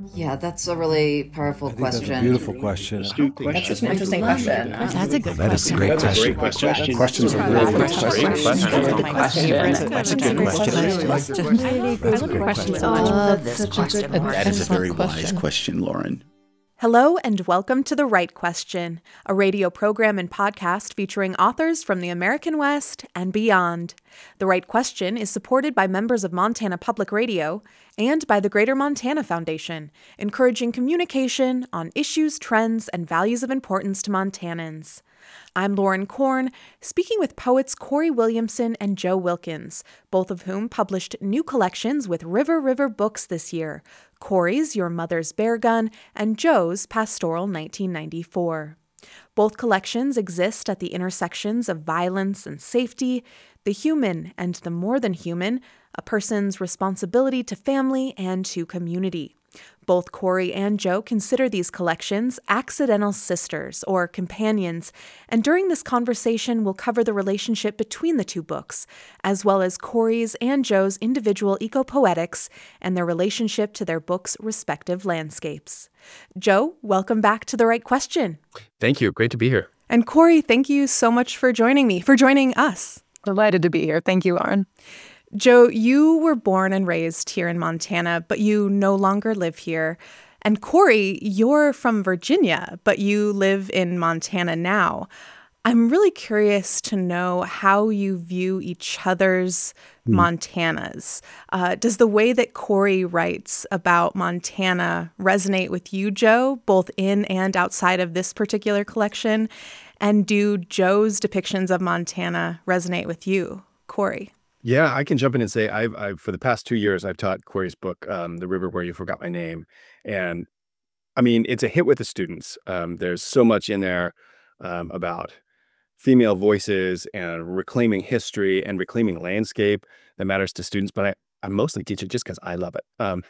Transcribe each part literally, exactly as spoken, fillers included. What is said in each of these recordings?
Yeah, that's a really powerful I think that's a question. beautiful question. Astute That's question. such an interesting question. That's a good That is a question. great That's a question. great question. Questions are really good questions. That's a good question. That's a That's a great good question. question. Really like That's a really good question. I love this question. That is a very wise question, Lauren. Hello and welcome to The Right Question, a radio program and podcast featuring authors from the American West and beyond. The Right Question is supported by members of Montana Public Radio and by the Greater Montana Foundation, encouraging communication on issues, trends, and values of importance to Montanans. I'm Lauren Korn, speaking with poets Corey Williamson and Joe Wilkins, both of whom published new collections with River River Books this year, Corey's Your Mother's Bear Gun and Joe's Pastoral nineteen ninety-four. Both collections exist at the intersections of violence and safety, the human and the more than human, a person's responsibility to family and to community. Both Corey and Joe consider these collections accidental sisters or companions, and during this conversation we'll cover the relationship between the two books, as well as Corey's and Joe's individual eco-poetics and their relationship to their books' respective landscapes. Joe, welcome back to The Right Question. Thank you. Great to be here. And Corey, thank you so much for joining me, for joining us. Delighted to be here. Thank you, Lauren. Joe, you were born and raised here in Montana, but you no longer live here. And Corey, you're from Virginia, but you live in Montana now. I'm really curious to know how you view each other's mm. Montanas. Uh, does the way that Corey writes about Montana resonate with you, Joe, both in and outside of this particular collection? And do Joe's depictions of Montana resonate with you, Corey? Yeah, I can jump in and say I've, I've for the past two years, I've taught Corey's book, um, The River Where You Forgot My Name. And I mean, it's a hit with the students. Um, there's so much in there um, about female voices and reclaiming history and reclaiming landscape that matters to students. But I, I mostly teach it just because I love it um,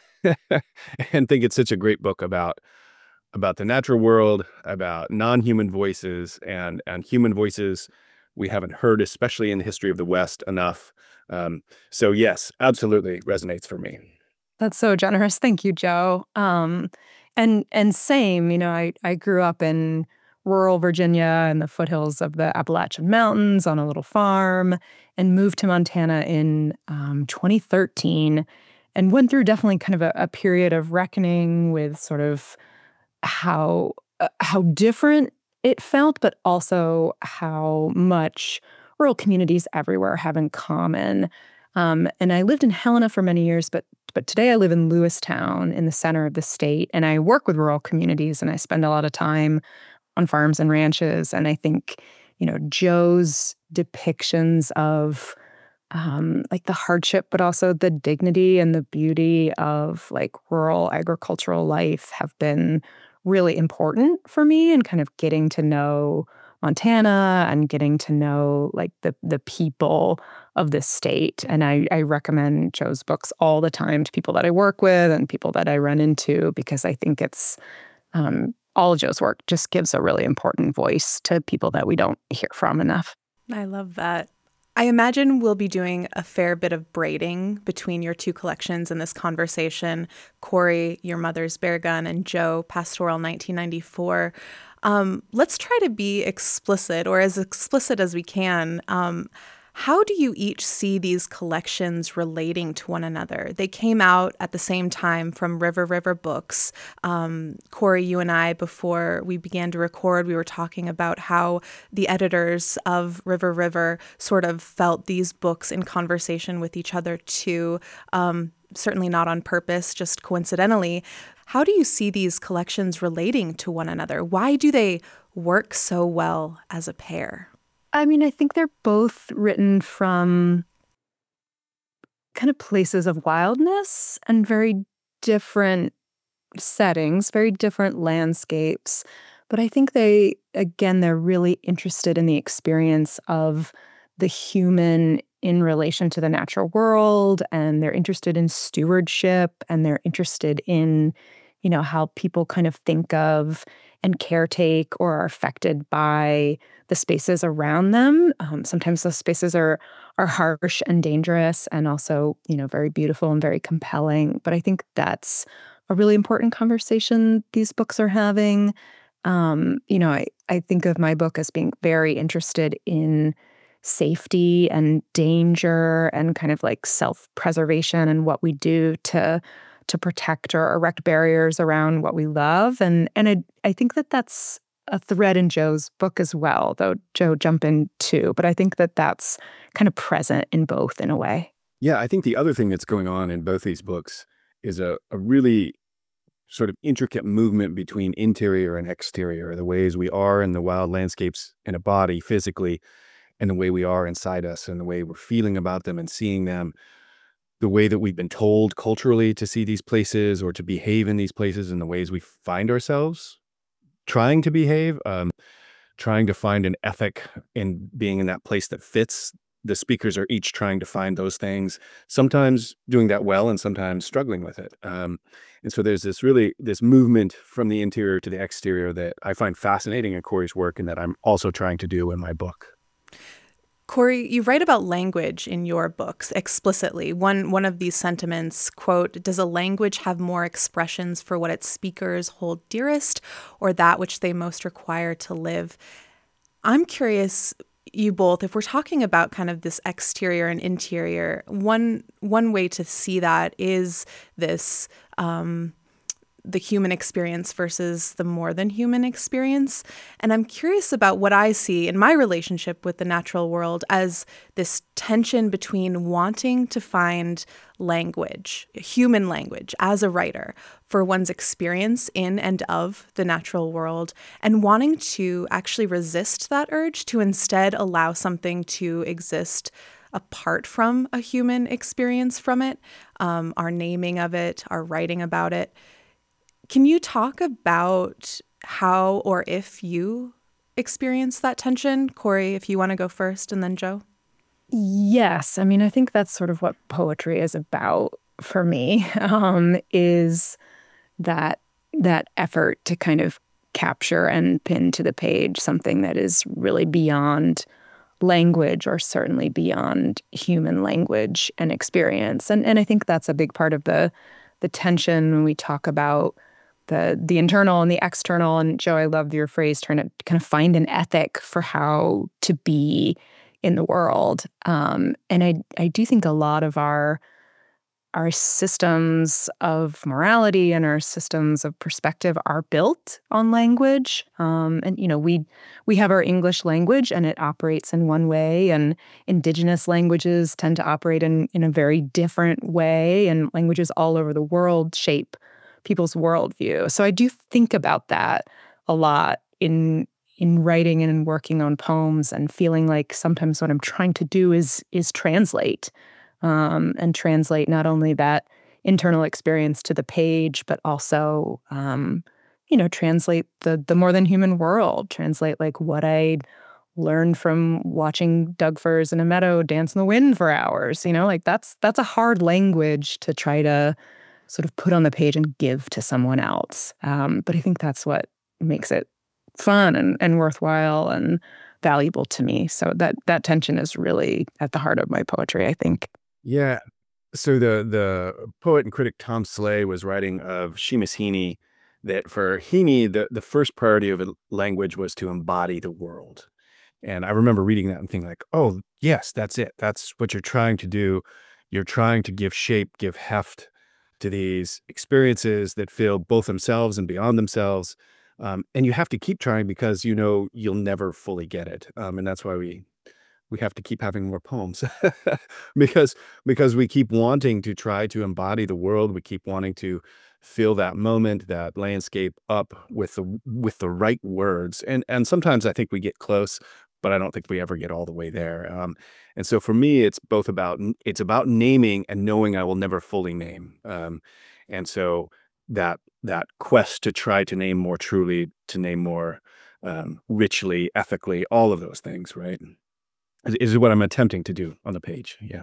and think it's such a great book about about the natural world, about non-human voices and, and human voices we haven't heard, especially in the history of the West, enough. Um, so yes, absolutely resonates for me. That's so generous. Thank you, Joe. Um, and and same, you know, I, I grew up in rural Virginia in the foothills of the Appalachian Mountains on a little farm and moved to Montana in um, twenty thirteen and went through definitely kind of a, a period of reckoning with sort of how uh, how different it felt, but also how much rural communities everywhere have in common. Um, and I lived in Helena for many years, but but today I live in Lewistown in the center of the state, and I work with rural communities, and I spend a lot of time on farms and ranches. And I think, you know, Joe's depictions of um, like the hardship, but also the dignity and the beauty of like rural agricultural life have been really important for me and kind of getting to know Montana and getting to know like the the people of this state. And I, I recommend Joe's books all the time to people that I work with and people that I run into, because I think it's um, all of Joe's work just gives a really important voice to people that we don't hear from enough. I love that. I imagine we'll be doing a fair bit of braiding between your two collections in this conversation. Corey, Your Mother's Bear Gun, and Joe, Pastoral nineteen ninety-four. Um, let's try to be explicit, or as explicit as we can. Um, how do you each see these collections relating to one another? They came out at the same time from River River Books. Um, Corey, you and I, before we began to record, we were talking about how the editors of River River sort of felt these books in conversation with each other too, um, certainly not on purpose, just coincidentally. How do you see these collections relating to one another? Why do they work so well as a pair? I mean, I think they're both written from kind of places of wildness and very different settings, very different landscapes. But I think they, again, they're really interested in the experience of the human in relation to the natural world, and they're interested in stewardship, and they're interested in, you know, how people kind of think of and caretake or are affected by the spaces around them. Um, sometimes those spaces are are harsh and dangerous, and also, you know, very beautiful and very compelling. But I think that's a really important conversation these books are having. Um, you know, I, I think of my book as being very interested in safety and danger and kind of like self-preservation and what we do to to protect or erect barriers around what we love. And and I, I think that that's a thread in Joe's book as well, though Joe jumped in too. But I think that that's kind of present in both in a way. Yeah, I think the other thing that's going on in both these books is a, a really sort of intricate movement between interior and exterior, the ways we are in the wild landscapes in a body physically, and the way we are inside us, and the way we're feeling about them and seeing them, the way that we've been told culturally to see these places or to behave in these places, and the ways we find ourselves trying to behave, um, trying to find an ethic in being in that place that fits. The speakers are each trying to find those things, sometimes doing that well and sometimes struggling with it. Um, and so there's this really, this movement from the interior to the exterior that I find fascinating in Corey's work and that I'm also trying to do in my book. Corey, you write about language in your books explicitly. One one of these sentiments, quote, "Does a language have more expressions for what its speakers hold dearest or that which they most require to live?" I'm curious, you both, if we're talking about kind of this exterior and interior, one one way to see that is this um, the human experience versus the more than human experience. And I'm curious about what I see in my relationship with the natural world as this tension between wanting to find language, human language, as a writer for one's experience in and of the natural world, and wanting to actually resist that urge to instead allow something to exist apart from a human experience from it, um, our naming of it, our writing about it. Can you talk about how or if you experience that tension? Corey, if you want to go first, and then Joe. Yes. I mean, I think that's sort of what poetry is about for me, um, is that that effort to kind of capture and pin to the page something that is really beyond language, or certainly beyond human language and experience. And and I think that's a big part of the the tension when we talk about the the internal and the external. And Joe, I love your phrase, trying to kind of find an ethic for how to be in the world. Um, and I I do think a lot of our our systems of morality and our systems of perspective are built on language. Um, and you know, we we have our English language, and it operates in one way, and indigenous languages tend to operate in in a very different way. And languages all over the world shape people's worldview. So I do think about that a lot in in writing and in working on poems, and feeling like sometimes what I'm trying to do is is translate, um, and translate not only that internal experience to the page, but also, um, you know, translate the the more than human world, translate like what I learned from watching Doug Firs in a meadow dance in the wind for hours. You know, like that's that's a hard language to try to sort of put on the page and give to someone else. Um, but I think that's what makes it fun and, and worthwhile and valuable to me. So that that tension is really at the heart of my poetry, I think. Yeah. So the the poet and critic Tom Slay was writing of Seamus Heaney that for Heaney, the, the first priority of a language was to embody the world. And I remember reading that and thinking like, oh, yes, that's it. That's what you're trying to do. You're trying to give shape, give heft to these experiences that feel both themselves and beyond themselves. Um, and you have to keep trying because you know you'll never fully get it. Um, and that's why we we have to keep having more poems because because we keep wanting to try to embody the world. We keep wanting to feel that moment, that landscape up with the with the right words. And and sometimes I think we get close, but I don't think we ever get all the way there. Um, and so for me, it's both about it's about naming and knowing I will never fully name. Um, and so that that quest to try to name more truly, to name more um, richly, ethically, all of those things, right, is, is what I'm attempting to do on the page. Yeah.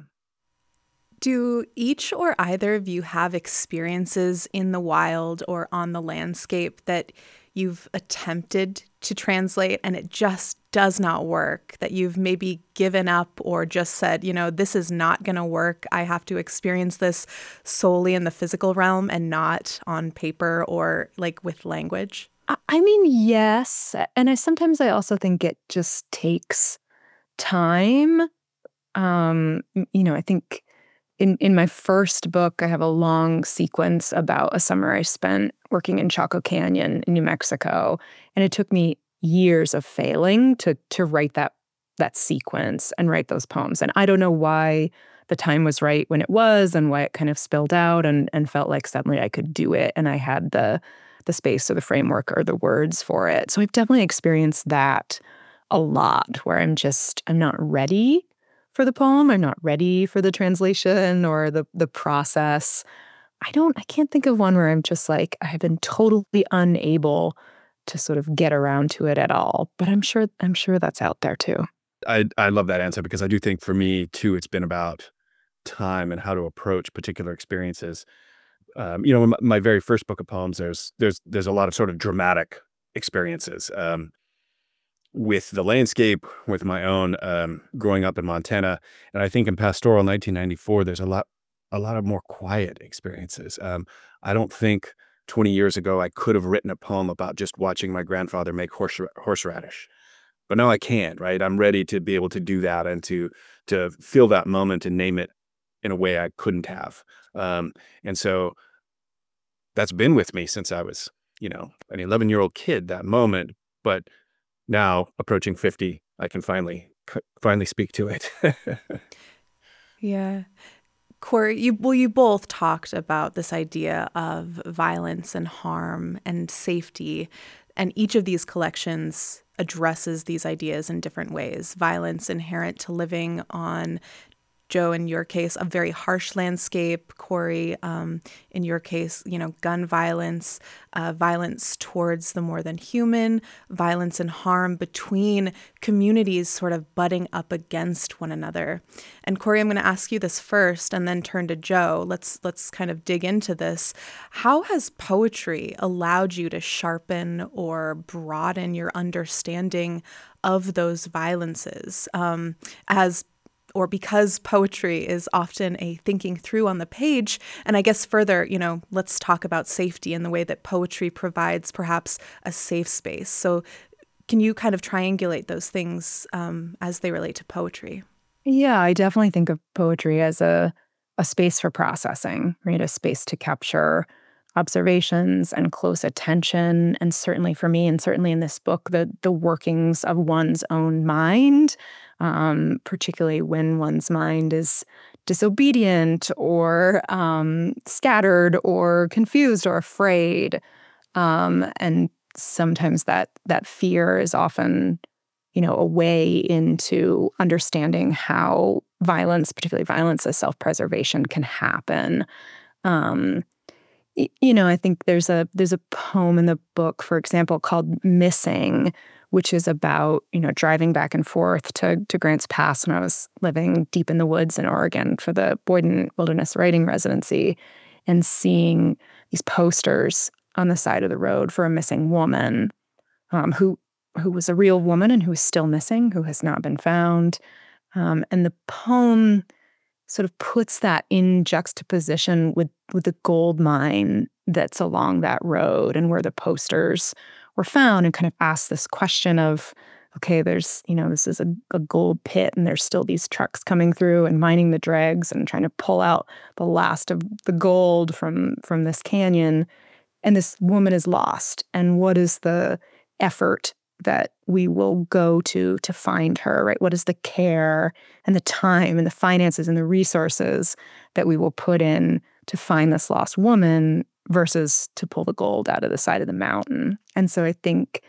Do each or either of you have experiences in the wild or on the landscape that you've attempted to translate and it just does not work, that you've maybe given up or just said, you know, this is not going to work. I have to experience this solely in the physical realm and not on paper or like with language? I mean, yes. And I sometimes I also think it just takes time. Um, you know, I think in, in my first book, I have a long sequence about a summer I spent working in Chaco Canyon in New Mexico. And it took me years of failing to to write that that sequence and write those poems. And I don't know why the time was right when it was and why it kind of spilled out and, and felt like suddenly I could do it and I had the the space or the framework or the words for it. So I've definitely experienced that a lot where I'm just, I'm not ready for the poem. I'm not ready for the translation or the the process. I don't, I can't think of one where I'm just like, I've been totally unable to sort of get around to it at all. But I'm sure, I'm sure that's out there too. I, I love that answer because I do think for me too, it's been about time and how to approach particular experiences. Um, you know, in my, my very first book of poems, there's there's there's a lot of sort of dramatic experiences um, with the landscape, with my own um, growing up in Montana, and I think in Pastoral nineteen ninety-four, there's a lot a lot of more quiet experiences. Um, I don't think twenty years ago I could have written a poem about just watching my grandfather make horse horseradish, but now I can. Right, I'm ready to be able to do that and to to feel that moment and name it in a way I couldn't have. Um, and so. That's been with me since I was, you know, an eleven-year-old kid, that moment. But now, approaching fifty, I can finally finally speak to it. Yeah. Corey, you, well, you both talked about this idea of violence and harm and safety, and each of these collections addresses these ideas in different ways. Violence inherent to living on, Joe, in your case, a very harsh landscape. Corey, um, in your case, you know, gun violence, uh, violence towards the more than human, violence and harm between communities sort of butting up against one another. And Corey, I'm going to ask you this first and then turn to Joe. Let's let's kind of dig into this. How has poetry allowed you to sharpen or broaden your understanding of those violences? Um, as or because poetry is often a thinking through on the page. And I guess further, you know, let's talk about safety and the way that poetry provides perhaps a safe space. So can you kind of triangulate those things um, as they relate to poetry? Yeah, I definitely think of poetry as a, a space for processing, right? A space to capture observations and close attention. And certainly for me, and certainly in this book, the the workings of one's own mind, um, particularly when one's mind is disobedient or um, scattered or confused or afraid. Um, and sometimes that that fear is often, you know, a way into understanding how violence, particularly violence as self-preservation, can happen. Um, You know, I think there's a there's a poem in the book, for example, called Missing, which is about, you know, driving back and forth to, to Grants Pass when I was living deep in the woods in Oregon for the Boyden Wilderness Writing Residency and seeing these posters on the side of the road for a missing woman um, who who was a real woman and who is still missing, who has not been found. Um, and the poem sort of puts that in juxtaposition with, with the gold mine that's along that road and where the posters were found, and kind of asks this question of, okay, there's, you know, this is a, a gold pit and there's still these trucks coming through and mining the dregs and trying to pull out the last of the gold from, from this canyon. And this woman is lost. And what is the effort that we will go to to find her, right? What is the care and the time and the finances and the resources that we will put in to find this lost woman versus to pull the gold out of the side of the mountain? And so I think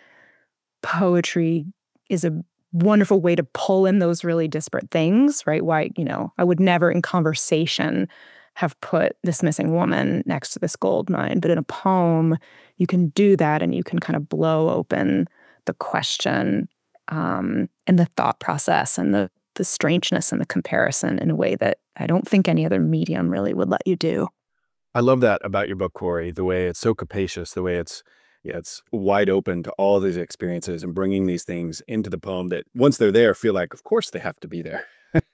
poetry is a wonderful way to pull in those really disparate things, right? Why, you know, I would never in conversation have put this missing woman next to this gold mine, but in a poem, you can do that and you can kind of blow open the question um, and the thought process and the the strangeness and the comparison in a way that I don't think any other medium really would let you do. I love that about your book, Corey, the way it's so capacious, the way it's yeah, it's wide open to all these experiences and bringing these things into the poem that once they're there feel like, of course they have to be there.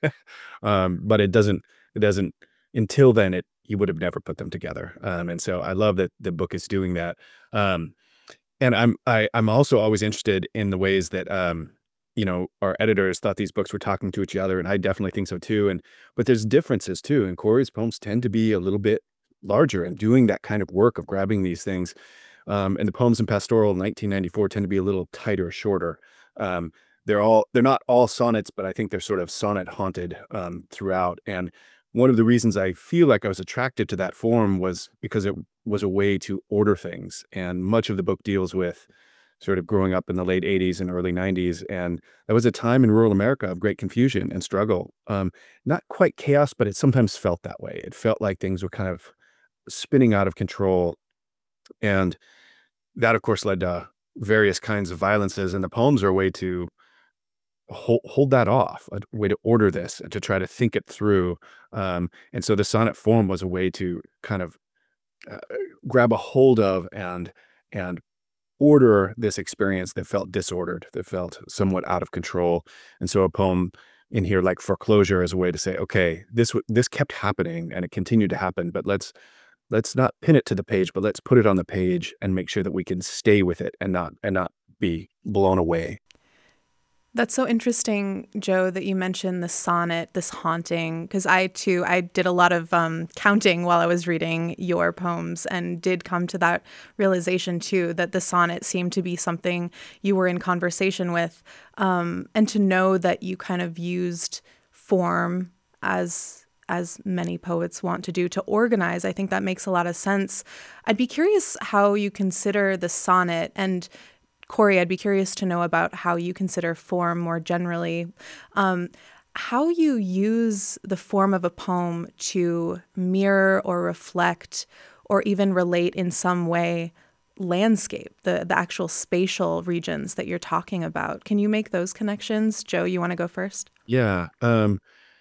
um, but it doesn't, it doesn't, until then, it, you would have never put them together. Um, and so I love that the book is doing that. Um, and I'm, I, I'm also always interested in the ways that, um, you know, our editors thought these books were talking to each other. And I definitely think so too. And, but there's differences too. And Corey's poems tend to be a little bit larger and doing that kind of work of grabbing these things. Um, and the poems in Pastoral nineteen ninety-four tend to be a little tighter, shorter. Um, they're all, they're not all sonnets, but I think they're sort of sonnet haunted um, throughout. And one of the reasons I feel like I was attracted to that form was because it was a way to order things. And much of the book deals with sort of growing up in the late eighties and early nineties. And that was a time in rural America of great confusion and struggle. Um, not quite chaos, but it sometimes felt that way. It felt like things were kind of spinning out of control. And that, of course, led to various kinds of violences. And the poems are a way to hold, hold that off, a way to order this and to try to think it through. Um, and so the sonnet form was a way to kind of uh, grab a hold of and and order this experience that felt disordered, that felt somewhat out of control. And so a poem in here like Foreclosure is a way to say, okay, this w- this kept happening and it continued to happen, but let's let's not pin it to the page, but let's put it on the page and make sure that we can stay with it and not and not be blown away. That's so interesting, Joe, that you mentioned the sonnet, this haunting, because I, too, I did a lot of um, counting while I was reading your poems and did come to that realization, too, that the sonnet seemed to be something you were in conversation with. Um, and to know that you kind of used form as as many poets want to do to organize, I think that makes a lot of sense. I'd be curious how you consider the sonnet, and Corey, I'd be curious to know about how you consider form more generally. Um, how you use the form of a poem to mirror or reflect or even relate in some way landscape, the, the actual spatial regions that you're talking about. Can you make those connections? Joe, you want to go first? Yeah. Um,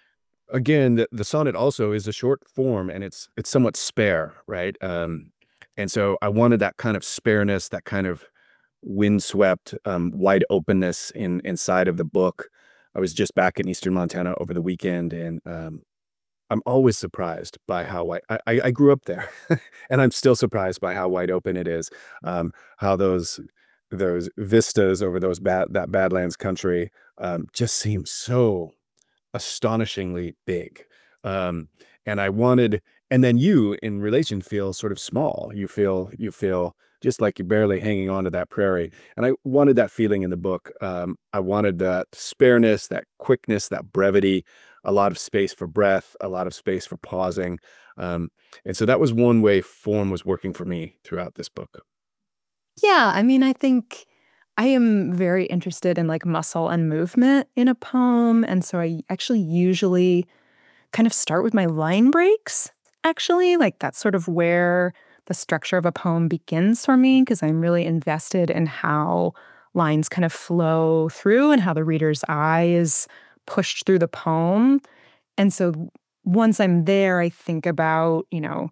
again, the, the sonnet also is a short form and it's it's somewhat spare, right? Um, and so I wanted that kind of spareness, that kind of windswept, um, wide openness in inside of the book. I was just back in Eastern Montana over the weekend, and um, I'm always surprised by how wide. I, I I grew up there, and I'm still surprised by how wide open it is. Um, how those those vistas over those bad that Badlands country um, just seem so astonishingly big. Um, and I wanted, and then you in relation feel sort of small. You feel, you feel just like you're barely hanging on to that prairie. And I wanted that feeling in the book. Um, I wanted that spareness, that quickness, that brevity, a lot of space for breath, a lot of space for pausing. Um, and so that was one way form was working for me throughout this book. Yeah, I mean, I think I am very interested in like muscle and movement in a poem. And so I actually usually kind of start with my line breaks, actually. Like that's sort of where the structure of a poem begins for me, because I'm really invested in how lines kind of flow through and how the reader's eye is pushed through the poem. And so once I'm there, I think about, you know,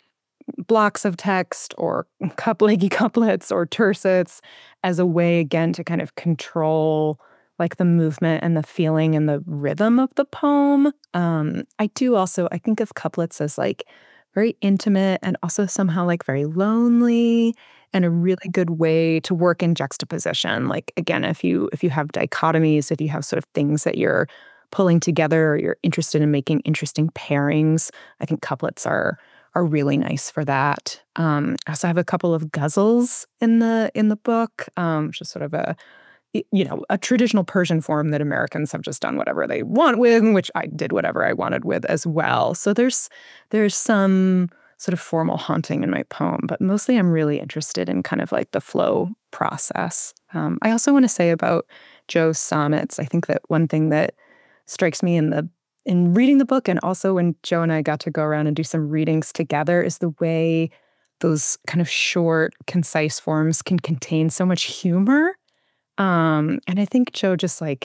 blocks of text or coupleggy couplets or tercets as a way, again, to kind of control like the movement and the feeling and the rhythm of the poem. Um, I do also, I think of couplets as like very intimate and also somehow like very lonely, and a really good way to work in juxtaposition. Like again, if you if you have dichotomies, if you have sort of things that you're pulling together or you're interested in making interesting pairings, I think couplets are are really nice for that. Um, I also have a couple of ghazals in the in the book, um, which is sort of a you know, a traditional Persian form that Americans have just done whatever they want with, which I did whatever I wanted with as well. So there's there's some sort of formal haunting in my poem, but mostly I'm really interested in kind of like the flow process. Um, I also want to say about Joe's sonnets, I think that one thing that strikes me in the in reading the book, and also when Joe and I got to go around and do some readings together, is the way those kind of short, concise forms can contain so much humor. Um, and I think Joe just like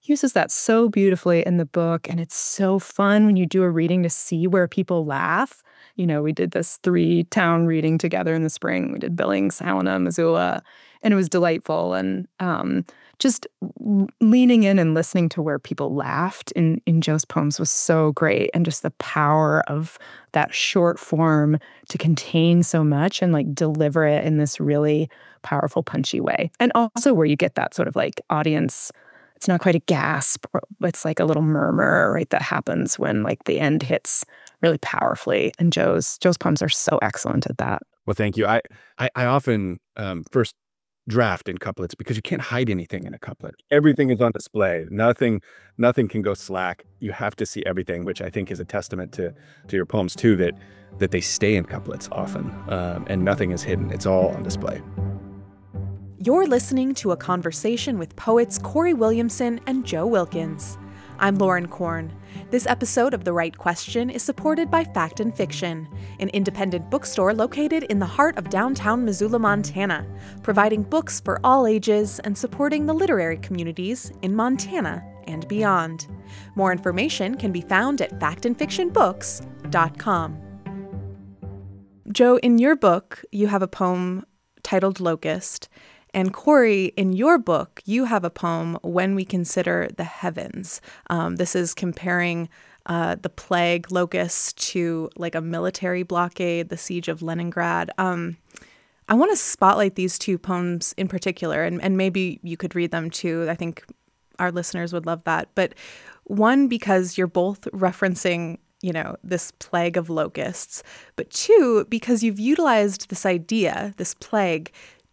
uses that so beautifully in the book. And it's so fun when you do a reading to see where people laugh. You know, we did this three-town reading together in the spring. We did Billings, Helena, Missoula, and it was delightful. And um, just leaning in and listening to where people laughed in, in Joe's poems was so great. And just the power of that short form to contain so much and like deliver it in this really powerful, punchy way. And also where you get that sort of like audience, it's not quite a gasp, it's like a little murmur, right, that happens when like the end hits really powerfully. And Joe's Joe's poems are so excellent at that. Well, thank you. I I, I often um, first draft in couplets because you can't hide anything in a couplet. Everything is on display. Nothing nothing can go slack. You have to see everything, which I think is a testament to to your poems too, that that they stay in couplets often, um, and nothing is hidden. It's all on display. You're listening to a conversation with poets Corey Williamson and Joe Wilkins. I'm Lauren Korn. This episode of The Right Question is supported by Fact and Fiction, an independent bookstore located in the heart of downtown Missoula, Montana, providing books for all ages and supporting the literary communities in Montana and beyond. More information can be found at fact and fiction books dot com. Joe, in your book, you have a poem titled Locust. And Corey, in your book, you have a poem, When We Consider the Heavens. Um, this is comparing uh, the plague locust to like a military blockade, the siege of Leningrad. Um, I want to spotlight these two poems in particular, and, and maybe you could read them too. I think our listeners would love that. But one, because you're both referencing, you know, this plague of locusts, but two, because you've utilized this idea, this plague,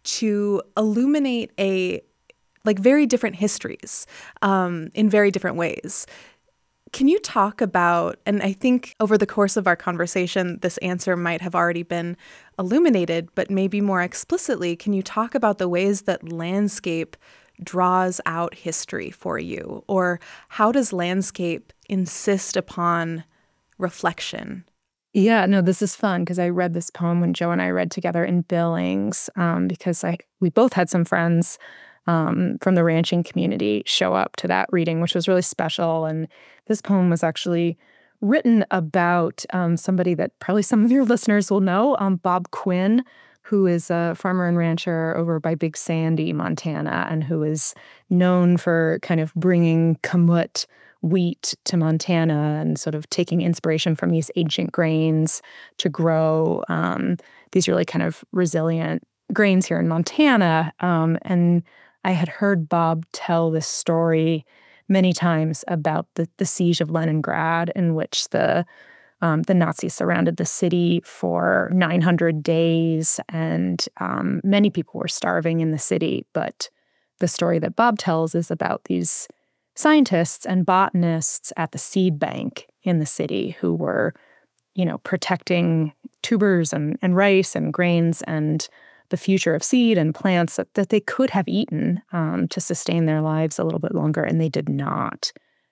to illuminate a like very different histories um, in very different ways. Can you talk about, and I think over the course of our conversation, this answer might have already been illuminated, but maybe more explicitly, can you talk about the ways that landscape draws out history for you? Or how does landscape insist upon reflection? Yeah, no, this is fun because I read this poem when Joe and I read together in Billings um, because I we both had some friends um, from the ranching community show up to that reading, which was really special. And this poem was actually written about um, somebody that probably some of your listeners will know, um, Bob Quinn, who is a farmer and rancher over by Big Sandy, Montana, and who is known for kind of bringing kamut wheat to Montana and sort of taking inspiration from these ancient grains to grow um, these really kind of resilient grains here in Montana. Um, and I had heard Bob tell this story many times about the, the siege of Leningrad, in which the um, the Nazis surrounded the city for nine hundred days, and um, many people were starving in the city. But the story that Bob tells is about these scientists and botanists at the seed bank in the city who were, you know, protecting tubers and, and rice and grains and the future of seed and plants that, that they could have eaten um, to sustain their lives a little bit longer, and they did not.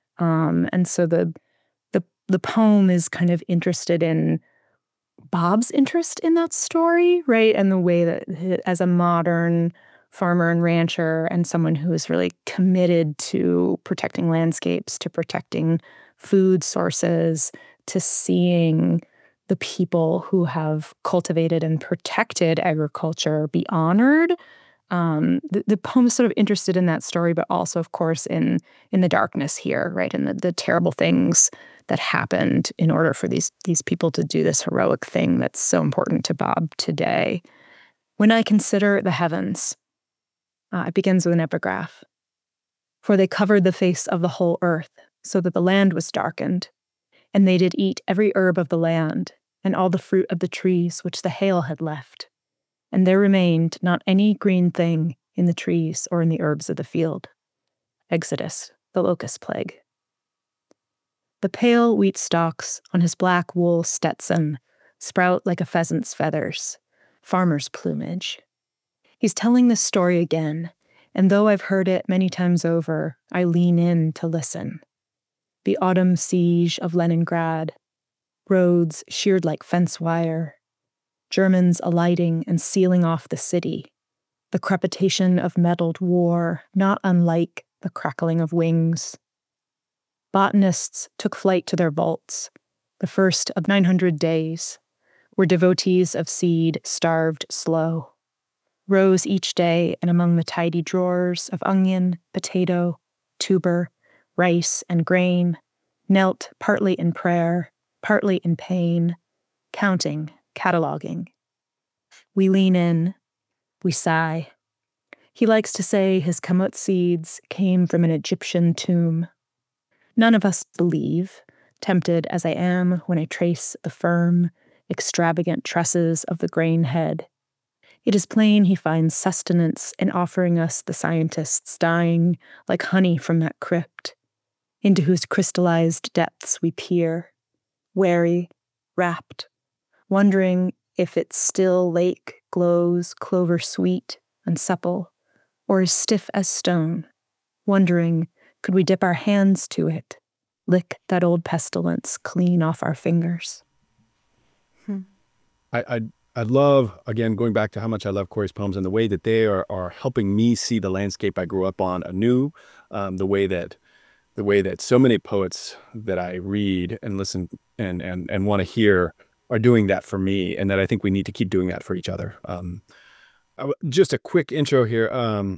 Um, and so the, the the poem is kind of interested in Bob's interest in that story, right? And the way that as a modern farmer and rancher and someone who is really committed to protecting landscapes, to protecting food sources, to seeing the people who have cultivated and protected agriculture be honored. Um, the, the poem is sort of interested in that story, but also, of course, in in the darkness here, right? And the, the terrible things that happened in order for these these people to do this heroic thing that's so important to Bob today. When I consider the heavens, Uh, it begins with an epigraph. For they covered the face of the whole earth, so that the land was darkened. And they did eat every herb of the land, and all the fruit of the trees which the hail had left. And there remained not any green thing in the trees or in the herbs of the field. Exodus, the locust plague. The pale wheat stalks on his black wool Stetson sprout like a pheasant's feathers, farmer's plumage. He's telling this story again, and though I've heard it many times over, I lean in to listen. The autumn siege of Leningrad, roads sheared like fence wire, Germans alighting and sealing off the city, the crepitation of metalled war, not unlike the crackling of wings. Botanists took flight to their vaults, the first of nine hundred days, where devotees of seed starved slow, rose each day and among the tidy drawers of onion, potato, tuber, rice, and grain, knelt partly in prayer, partly in pain, counting, cataloging. We lean in, we sigh. He likes to say his kamut seeds came from an Egyptian tomb. None of us believe, tempted as I am when I trace the firm, extravagant tresses of the grain head. It is plain he finds sustenance in offering us the scientists dying like honey from that crypt, into whose crystallized depths we peer, wary, rapt, wondering if its still lake glows clover sweet and supple, or is stiff as stone, wondering could we dip our hands to it, lick that old pestilence clean off our fingers. Hmm. I, I I love, again, going back to how much I love Corey's poems and the way that they are are helping me see the landscape I grew up on anew, um, the way that the way that so many poets that I read and listen and and and want to hear are doing that for me, and that I think we need to keep doing that for each other. Um, I, just a quick intro here. Um,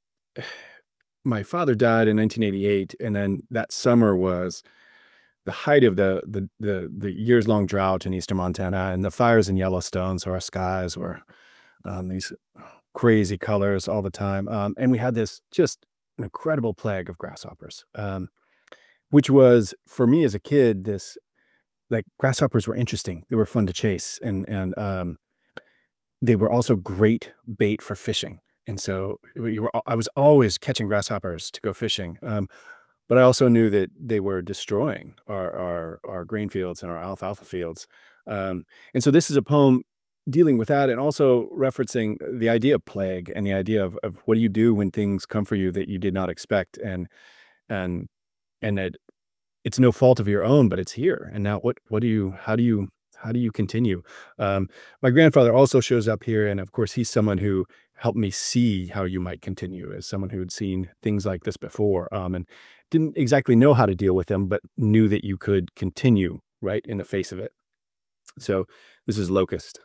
my father died in nineteen eighty-eight, and then that summer was the height of the the the, the years long drought in eastern Montana, and the fires in Yellowstone. So our skies were um, these crazy colors all the time, um, and we had this just an incredible plague of grasshoppers, um, which was for me as a kid this. Like grasshoppers were interesting. They were fun to chase, and and um, they were also great bait for fishing. And so you were, I was always catching grasshoppers to go fishing. Um, but I also knew that they were destroying our our, our grain fields and our alfalfa fields. Um, and so this is a poem dealing with that, and also referencing the idea of plague and the idea of of what do you do when things come for you that you did not expect, and and and that. It's no fault of your own, but it's here. And now what, what do you, how do you, how do you continue? Um, my grandfather also shows up here. And of course, he's someone who helped me see how you might continue, as someone who had seen things like this before, um, and didn't exactly know how to deal with them, but knew that you could continue right in the face of it. So this is Locust.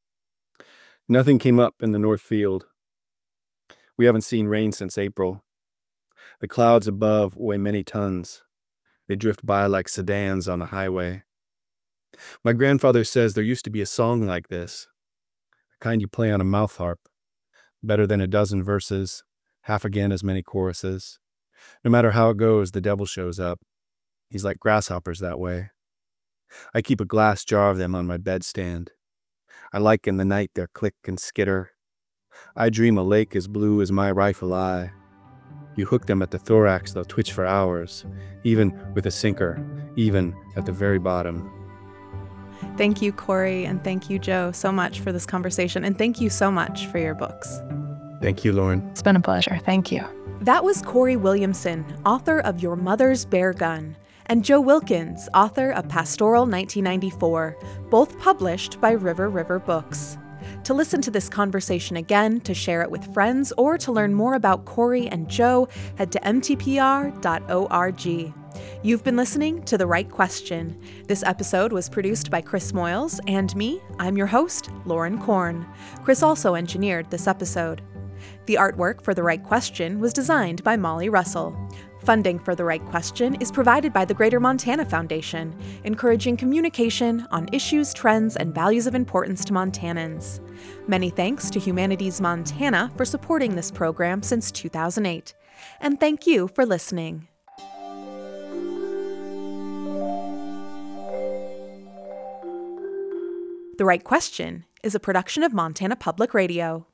Nothing came up in the north field. We haven't seen rain since April. The clouds above weigh many tons. They drift by like sedans on the highway. My grandfather says there used to be a song like this, the kind you play on a mouth harp, better than a dozen verses, half again as many choruses. No matter how it goes, the devil shows up. He's like grasshoppers that way. I keep a glass jar of them on my bedstand. I like in the night their click and skitter. I dream a lake as blue as my rifle eye. You hook them at the thorax, they'll twitch for hours, even with a sinker, even at the very bottom. Thank you, Corey, and thank you, Joe, so much for this conversation, and thank you so much for your books. Thank you, Lauren. It's been a pleasure. Thank you. That was Corey Williamson, author of Your Mother's Bear Gun, and Joe Wilkins, author of Pastoral nineteen ninety-four, both published by River River Books. To listen to this conversation again, to share it with friends, or to learn more about Corey and Joe, head to m t p r dot org. You've been listening to The Right Question. This episode was produced by Chris Moyles and me. I'm your host, Lauren Korn. Chris also engineered this episode. The artwork for The Right Question was designed by Molly Russell. Funding for The Right Question is provided by the Greater Montana Foundation, encouraging communication on issues, trends, and values of importance to Montanans. Many thanks to Humanities Montana for supporting this program since two thousand eight. And thank you for listening. The Right Question is a production of Montana Public Radio.